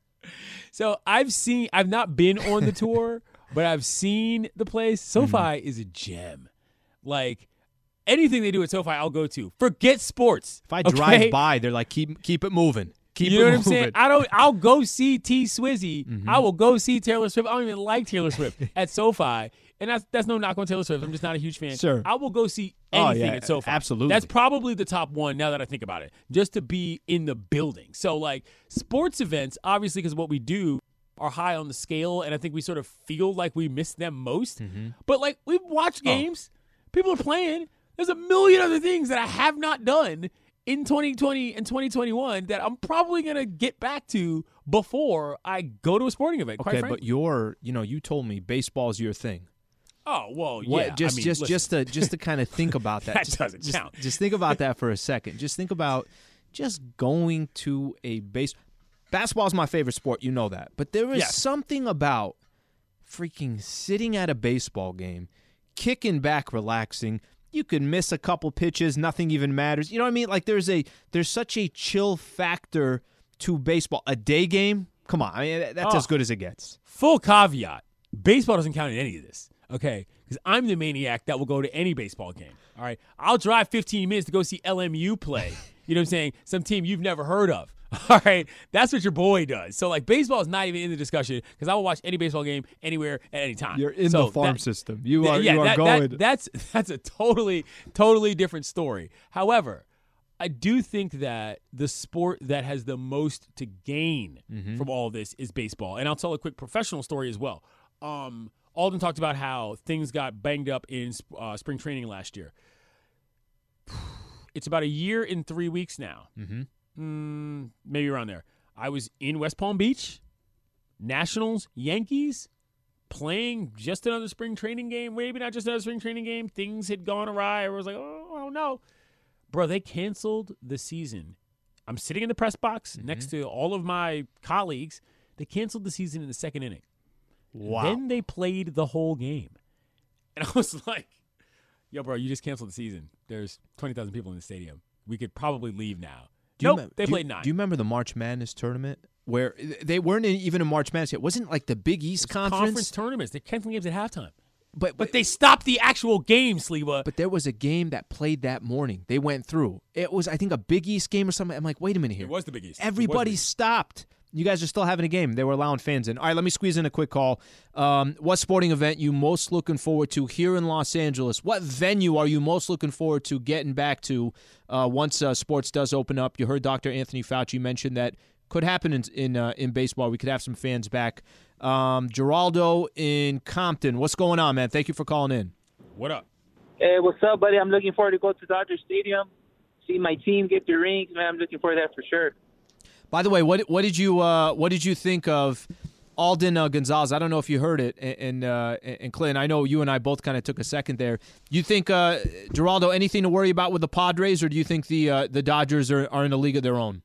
So I've seen, I've not been on the tour, but I've seen the place. SoFi mm-hmm. is a gem. Like, anything they do at SoFi, I'll go to. Forget sports. If I okay? drive by, they're like, keep keep it moving. Keep you it know what moving. I'm saying? I don't. I'll go see T Swizzy. Mm-hmm. I will go see Taylor Swift. I don't even like Taylor Swift at SoFi, and that's that's no knock on Taylor Swift. I'm just not a huge fan. Sure. I will go see anything oh, yeah, at SoFi. Absolutely. That's probably the top one now that I think about it. Just to be in the building. So like sports events, obviously, because what we do are high on the scale, and I think we sort of feel like we miss them most. Mm-hmm. But like we watch games, oh. people are playing. There's a million other things that I have not done in twenty twenty and twenty twenty-one that I'm probably going to get back to before I go to a sporting event. Okay, but you're, you know, you told me baseball's your thing. Oh, well, what, yeah. Just I mean, just listen. just to just to kind of think about that. that just, doesn't just, count. Just think about that for a second. Just think about just going to a base basketball is my favorite sport, you know that. But there is yes. something about freaking sitting at a baseball game, kicking back, relaxing. You could miss a couple pitches, nothing even matters. You know what I mean? Like there's a there's such a chill factor to baseball. A day game, come on, I mean that's oh, as good as it gets. Full caveat: baseball doesn't count in any of this, okay? Because I'm the maniac that will go to any baseball game. All right, I'll drive fifteen minutes to go see L M U play. You know what I'm saying? Some team you've never heard of. All right, that's what your boy does. So, like, baseball is not even in the discussion because I will watch any baseball game anywhere at any time. You're in so the farm that, system. You are, yeah, you are that, going. That, that's that's a totally, totally different story. However, I do think that the sport that has the most to gain mm-hmm. from all of this is baseball. And I'll tell a quick professional story as well. Um, Alden talked about how things got banged up in uh, spring training last year. It's about a year and three weeks now. Mm-hmm. Mm, maybe around there. I was in West Palm Beach, Nationals, Yankees, playing just another spring training game. Maybe not just another spring training game. Things had gone awry. I was like, oh, I don't know. Bro, they canceled the season. I'm sitting in the press box mm-hmm. next to all of my colleagues. They canceled the season in the second inning. Wow. Then they played the whole game. And I was like, yo, bro, you just canceled the season. There's twenty thousand people in the stadium. We could probably leave now. Do nope, you, they do played you, nine. Do you remember the March Madness tournament where they weren't in, even in March Madness yet? Wasn't like the Big East conference? Conference tournaments. They canceled games at halftime. But, but but they stopped the actual game, Sliwa. But there was a game that played that morning. They went through. It was, I think, a Big East game or something. I'm like, wait a minute here. It was the Big East. Everybody stopped. You guys are still having a game. They were allowing fans in. All right, let me squeeze in a quick call. Um, what sporting event you most looking forward to here in Los Angeles? What venue are you most looking forward to getting back to uh, once uh, sports does open up? You heard Doctor Anthony Fauci mention that could happen in in, uh, in baseball. We could have some fans back. Um, Geraldo in Compton. What's going on, man? Thank you for calling in. What up? Hey, what's up, buddy? I'm looking forward to go to Dodger Stadium, see my team get their rings, man. I'm looking forward to that for sure. By the way, what what did you uh, what did you think of Alden uh, Gonzalez? I don't know if you heard it, and uh, and Clint. I know you and I both kind of took a second there. You think uh, Geraldo, anything to worry about with the Padres, or do you think the uh, the Dodgers are, are in a league of their own?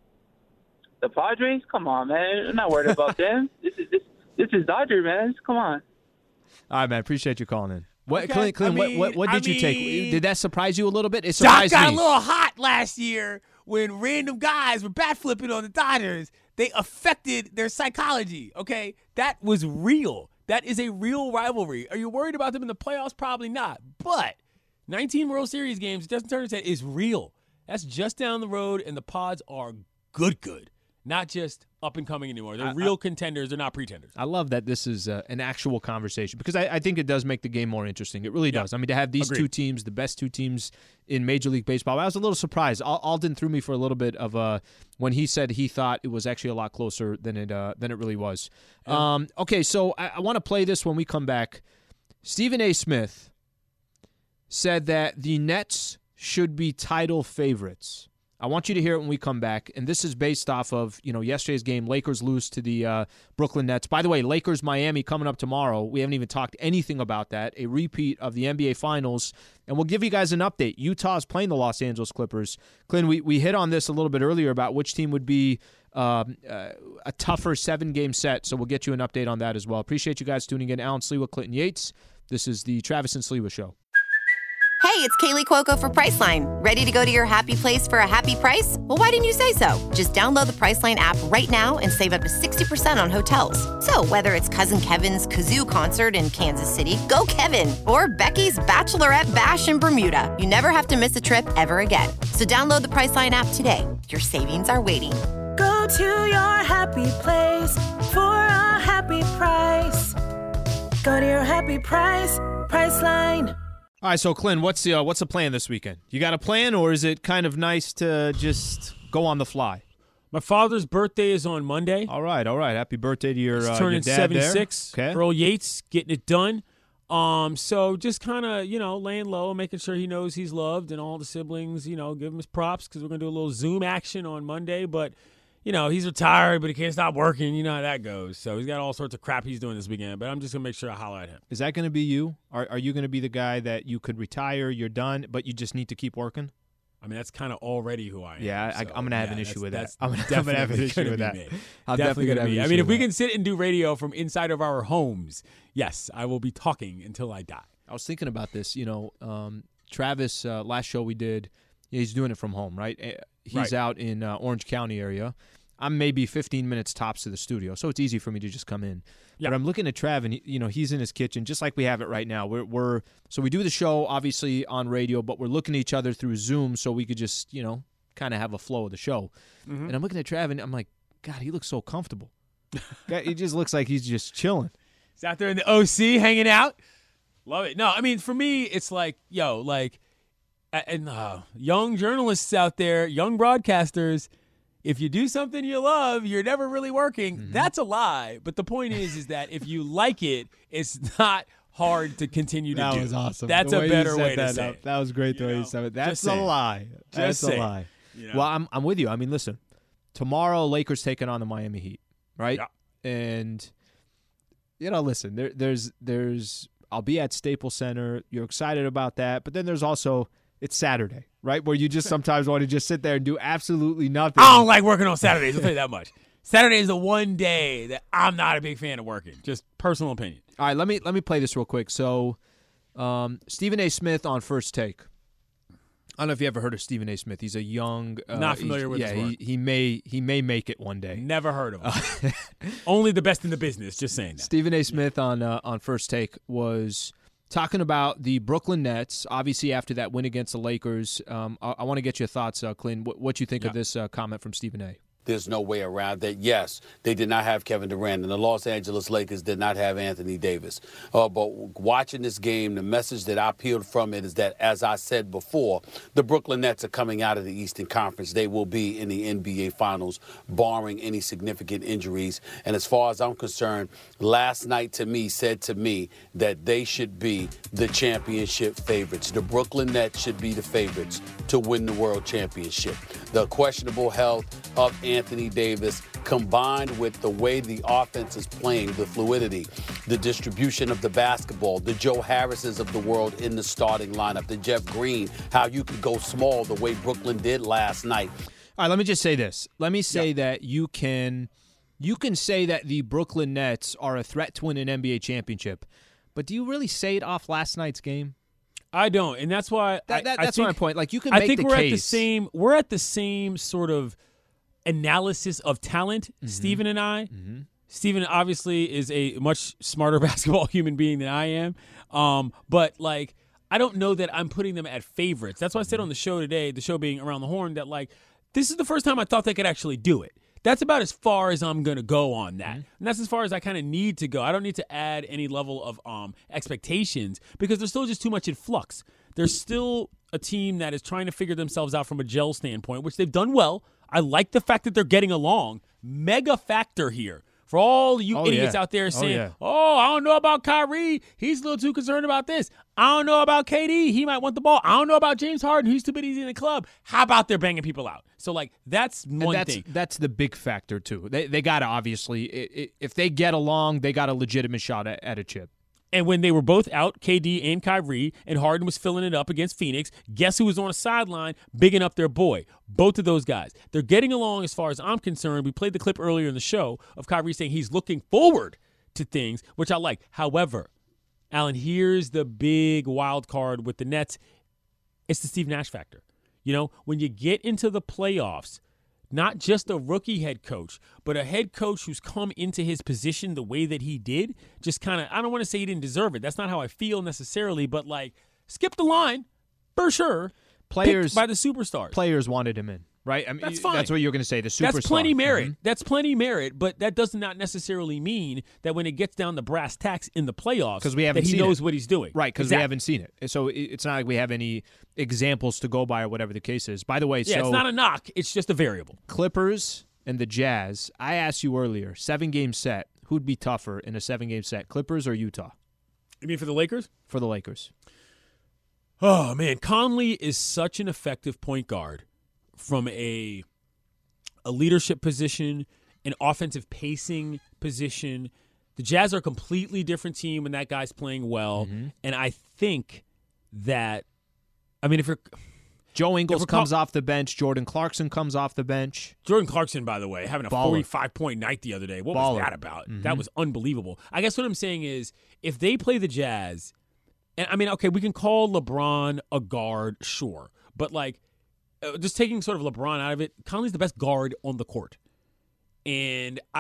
The Padres? Come on, man. I'm not worried about them. This is this this is Dodger, man. Come on. All right, man. Appreciate you calling in. What, Okay. Clint, Clint, I mean, what, what, what did I you take? mean, Did that surprise you a little bit? It Doc surprised got me. a little hot last year when random guys were bat flipping on the Dodgers. They affected their psychology, okay? That was real. That is a real rivalry. Are you worried about them in the playoffs? Probably not. But nineteen World Series games, Justin Turner said, is real. That's just down the road, and the Pods are good, good. Not just up and coming anymore. They're I, real I, contenders. They're not pretenders. I love that this is uh, an actual conversation because I, I think it does make the game more interesting. It really Yeah. does. I mean, to have these Agreed. two teams, the best two teams in Major League Baseball, I was a little surprised. Al- Alden threw me for a little bit of a when he said he thought it was actually a lot closer than it uh, than it really was. Yeah. Um, okay, so I, I want to play this when we come back. Stephen A. Smith said that the Nets should be title favorites. I want you to hear it when we come back, and this is based off of, you know, yesterday's game. Lakers lose to the uh, Brooklyn Nets. By the way, Lakers-Miami coming up tomorrow. We haven't even talked anything about that. A repeat of the N B A Finals, and we'll give you guys an update. Utah's playing the Los Angeles Clippers. Clint, we, we hit on this a little bit earlier about which team would be um, uh, a tougher seven-game set, so we'll get you an update on that as well. Appreciate you guys tuning in. Alan Sliwa, Clinton Yates. This is the Travis and Sliwa Show. Hey, it's Kaylee Cuoco for Priceline. Ready to go to your happy place for a happy price? Well, why didn't you say so? Just download the Priceline app right now and save up to sixty percent on hotels. So whether it's Cousin Kevin's Kazoo Concert in Kansas City, go Kevin, or Becky's Bachelorette Bash in Bermuda, you never have to miss a trip ever again. So download the Priceline app today. Your savings are waiting. Go to your happy place for a happy price. Go to your happy price, Priceline. All right, so Clint, what's the uh, what's the plan this weekend? You got a plan, or is it kind of nice to just go on the fly? My father's birthday is on Monday. All right, all right. Happy birthday to your, He's uh, turning your dad seventy-six. there. Okay. Earl Yates getting it done. Um, so just kind of, you know, laying low, making sure he knows he's loved, and all the siblings, you know, give him his props because we're going to do a little Zoom action on Monday. But, you know, he's retired, but he can't stop working. You know how that goes. So he's got all sorts of crap he's doing this weekend. But I'm just going to make sure I holler at him. Is that going to be you? Are Are you going to be the guy that you could retire, you're done, but you just need to keep working? I mean, that's kind of already who I am. Yeah, I, so, I'm going to have yeah, an issue with that. that's I'm going to have an issue with that. Me. I'm definitely going to be. I mean, if we that. can sit and do radio from inside of our homes, yes, I will be talking until I die. I was thinking about this. You know, um, Travis, uh, last show we did, he's doing it from home, right? He's right. out in uh, Orange County area. I'm maybe fifteen minutes tops to the studio, so it's easy for me to just come in. Yeah. But I'm looking at Trav, and he, you know, he's in his kitchen, just like we have it right now. We're, we're so we do the show obviously on radio, but we're looking at each other through Zoom, so we could just, you know, kind of have a flow of the show. Mm-hmm. And I'm looking at Trav, and I'm like, God, he looks so comfortable. He just looks like he's just chilling. He's out there in the O C hanging out. Love it. No, I mean, for me, it's like, yo, like, and uh, young journalists out there, young broadcasters. If you do something you love, you're never really working. Mm-hmm. That's a lie. But the point is, is that if you like it, it's not hard to continue to that do. That was awesome. That's the a way better way that to say up. it. That was great the you way know? you said it. That's Just a saying. lie. That's Just a lie. You know? Well, I'm I'm with you. I mean, listen, tomorrow Lakers taking on the Miami Heat, right? Yeah. And you know, listen, there, there's there's I'll be at Staples Center. You're excited about that, but then there's also it's Saturday, right? Where you just sometimes want to just sit there and do absolutely nothing. I don't like working on Saturdays. I'll tell you that much. Saturday is the one day that I'm not a big fan of working. Just personal opinion. All right, let me let me play this real quick. So, um, Stephen A. Smith on First Take. I don't know if you ever heard of Stephen A. Smith. He's a young, uh, not familiar with. Yeah, his work. he, he may he may make it one day. Never heard of him. Only the best in the business. Just saying that. Stephen A. Smith on uh, on First Take was talking about the Brooklyn Nets. Obviously, after that win against the Lakers, um, I, I want to get your thoughts, uh, Clint. What, what you think yeah. of this uh, comment from Stephen A. There's no way around that. Yes, they did not have Kevin Durant, and the Los Angeles Lakers did not have Anthony Davis. Uh, but watching this game, the message that I peeled from it is that, as I said before, the Brooklyn Nets are coming out of the Eastern Conference. They will be in the N B A Finals, barring any significant injuries. And as far as I'm concerned, last night to me said to me that they should be the championship favorites. The Brooklyn Nets should be the favorites to win the World Championship. The questionable health of Anthony Davis, combined with the way the offense is playing, the fluidity, the distribution of the basketball, the Joe Harrises of the world in the starting lineup, the Jeff Green, how you could go small the way Brooklyn did last night. All right, let me just say this. Let me say yeah. that you can you can say that the Brooklyn Nets are a threat to win an N B A championship, but do you really say it off last night's game? I don't, and that's why that, that, I, that's I think, my point. Like you can make I think the we're case. at the same. We're at the same sort of analysis of talent, mm-hmm. Steven and I. Mm-hmm. Steven obviously is a much smarter basketball human being than I am. Um, but, like, I don't know that I'm putting them at favorites. That's why I said on the show today, the show being Around the Horn, that, like, this is the first time I thought they could actually do it. That's about as far as I'm going to go on that. Mm-hmm. And that's as far as I kind of need to go. I don't need to add any level of um, expectations because there's still just too much in flux. There's still a team that is trying to figure themselves out from a gel standpoint, which they've done well. I like the fact that they're getting along. Mega factor here for For all you Oh, idiots yeah. out there Oh, saying, yeah. oh, I don't know about Kyrie. He's a little too concerned about this. I don't know about K D. He might want the ball. I don't know about James Harden. He's too busy in the club. How about they're banging people out? So, like, that's And one that's, thing. That's the big factor, too. They they got to obviously, i- i- if they get along, they got a legitimate shot at, at a chip. And when they were both out, K D and Kyrie, and Harden was filling it up against Phoenix, guess who was on the sideline bigging up their boy? Both of those guys. They're getting along as far as I'm concerned. We played the clip earlier in the show of Kyrie saying he's looking forward to things, which I like. However, Alan, here's the big wild card with the Nets. It's the Steve Nash factor. You know, when you get into the playoffs, not just a rookie head coach, but a head coach who's come into his position the way that he did, just kind of, I don't want to say he didn't deserve it. That's not how I feel necessarily, but like, skip the line for sure. Players Picked by the superstars. Players wanted him in, right? I mean, That's you- fine. That's what you're going to say. The superstar. That's plenty merit. Mhm. That's plenty merit, but that does not necessarily mean that when it gets down to brass tacks in the playoffs, 'Cause we haven't that he seen knows it. what he's doing. Right, because Exactly. we haven't seen it. So it- it's not like we have any examples to go by or whatever the case is. By the way, Yeah, so it's not a knock. It's just a variable. Clippers and the Jazz, I asked you earlier, seven-game set, who'd be tougher in a seven-game set, Clippers or Utah? You mean for the Lakers? For the Lakers. Oh, man. Conley is such an effective point guard from a a leadership position, an offensive pacing position. The Jazz are a completely different team when that guy's playing well. Mm-hmm. And I think that, I mean, if you're. Joe Ingles If we're comes call- off the bench. Jordan Clarkson comes off the bench. Jordan Clarkson, by the way, having a Baller. forty-five point night the other day. What Baller. was that about? Mhm. That was unbelievable. I guess what I'm saying is if they play the Jazz, and I mean, okay, we can call LeBron a guard, sure. But, like, uh, just taking sort of LeBron out of it, Conley's the best guard on the court. And I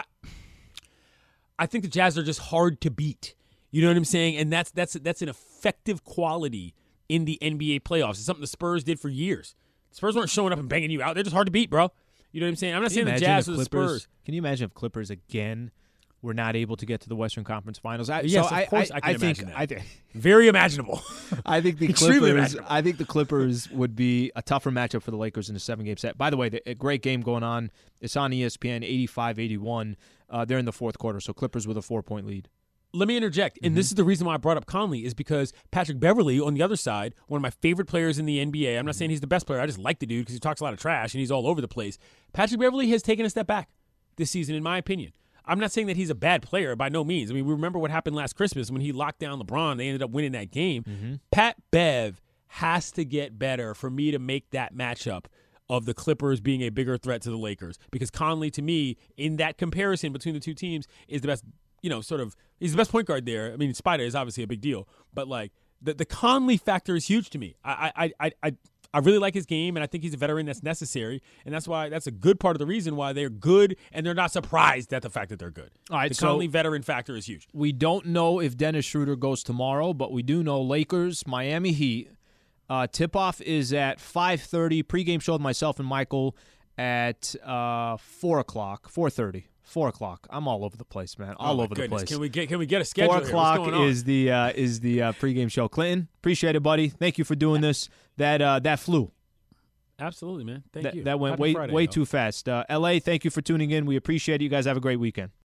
I think the Jazz are just hard to beat. You know what I'm saying? And that's that's that's an effective quality in the N B A playoffs. It's something the Spurs did for years. The Spurs weren't showing up and banging you out. They're just hard to beat, bro. You know what I'm saying? I'm not Can you saying the imagine Jazz if or the Clippers- Spurs. Can you imagine if Clippers again were not able to get to the Western Conference Finals? I, Yes, so of course I, can I think, imagine that. I think Very imaginable. I think the Extremely Clippers. imaginable. I think the Clippers would be a tougher matchup for the Lakers in a seven-game set. By the way, the, a great game going on. It's on E S P N, eighty-five eighty-one. Uh, they're in the fourth quarter, so Clippers with a four-point lead. Let me interject, and Mm-hmm. this is the reason why I brought up Conley, is because Patrick Beverley on the other side, one of my favorite players in the N B A. I'm not saying he's the best player. I just like the dude because he talks a lot of trash and he's all over the place. Patrick Beverley has taken a step back this season, in my opinion. I'm not saying that he's a bad player by no means. I mean, we remember what happened last Christmas when he locked down LeBron. They ended up winning that game. Mm-hmm. Pat Bev has to get better for me to make that matchup of the Clippers being a bigger threat to the Lakers, because Conley, to me, in that comparison between the two teams, is the best, you know, sort of, he's the best point guard there. I mean, Spider is obviously a big deal, but like the, the Conley factor is huge to me. I, I, I, I, I really like his game, and I think he's a veteran that's necessary, and that's why that's a good part of the reason why they're good, and they're not surprised at the fact that they're good. All right, the so- Conley veteran factor is huge. We don't know if Dennis Schroeder goes tomorrow, but we do know Lakers, Miami Heat. Uh, tip-off is at five thirty. Pre-game show with myself and Michael at uh, four o'clock, four thirty. four o'clock. I'm all over the place, man. All Oh, my over goodness. the place. Can we get can we get a schedule? Four here? o'clock What's going on? is the uh, is the uh, pregame show. Clinton, appreciate it, buddy. Thank you for doing this. That uh, that flew. Absolutely, man. Thank that, you. That went Happy way Friday, way though. too fast. Uh, L A, thank you for tuning in. We appreciate it. You guys have a great weekend.